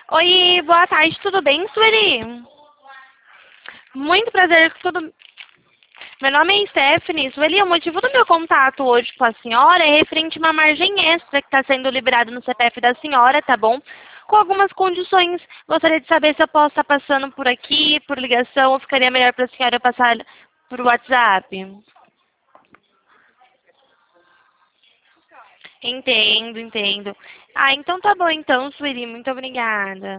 Oi, boa tarde, tudo bem, Sueli? Muito prazer, tudo... Meu nome é Stephanie. Sueli, o motivo do meu contato hoje com a senhora é referente a uma margem extra que está sendo liberada no CPF da senhora, tá bom? Com algumas condições, gostaria de saber se eu posso estar passando por aqui, por ligação, ou ficaria melhor para a senhora passar por WhatsApp? Entendo, entendo. Ah, então tá bom então, Sueli, muito obrigada.